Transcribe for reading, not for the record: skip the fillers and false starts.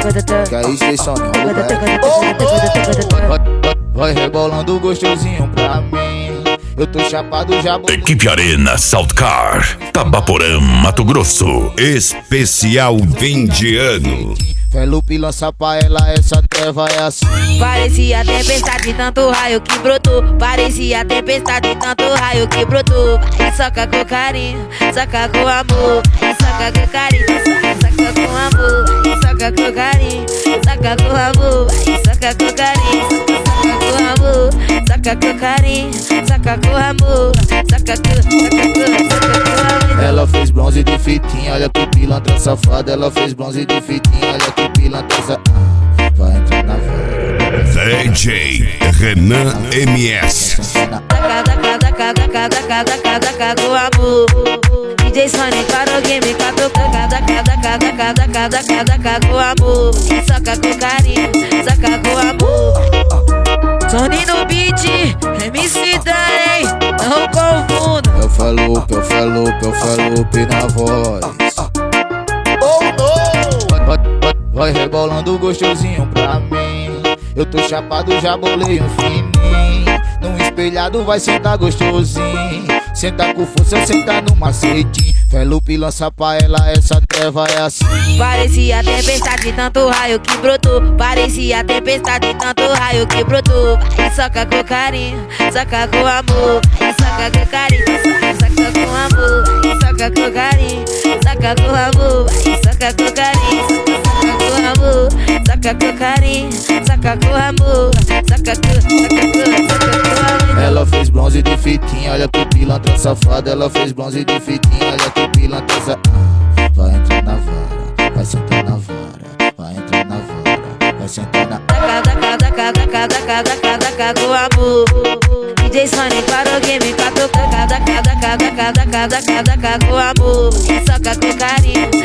Que aí, Jason, vai rebolando gostosinho pra mim. Eu tô chapado já. Equipe Arena Saltcar, Tabaporã, Mato Grosso. Especial fim de ano. Felupe lança pra ela, essa treva é assim. Parecia tempestade, tanto raio que brotou. Parecia tempestade, tanto raio que brotou. Vai, soca com carinho, soca com amor. Vai, soca com carinho, soca com amor. Vai, soca com carinho, soca com amor. Vai, soca com carinho, soca com amor. Soca com carinho, soca com amor. Soca com amor. Ela fez bronze de fitinha, olha que pilantra safada. Ela fez bronze de fitinha, olha que pilantra safada. Vai entrar na vara. DJ Renan MS. Daca com amor. DJ Sonic para o game, daca com amor. Soca com carinho, soca com amor. Sony no beat, MC Dalen, não confunda. Eu falo na voz. Oh no! Vai rebolando gostosinho pra mim. Eu tô chapado, já bolei um fininho. Num espelhado vai sentar gostosinho. Senta com força, senta no macetinho. Felupe lança pra ela, essa treva é assim. Parecia tempestade, tanto raio que brotou. Parecia tempestade, tanto raio que brotou. Vai, soca com carinho, soca com amor. Vai, soca com carinho, soca com amor. Vai, soca com carinho, soca com amor. Vai, soca com carinho, soca com amor. Soca com carinho, soca com amor. Soca com amor. Ela fez bronze de fitinha, olha que pilantra safada. Ela fez bronze de fitinha, olha que pilantra safada. Vai entrar na vara, vai sentar na vara. Vai entrar na vara, vai sentar na daca com amor. DJ Sonic para o game, daca com amor. Soca com carinho,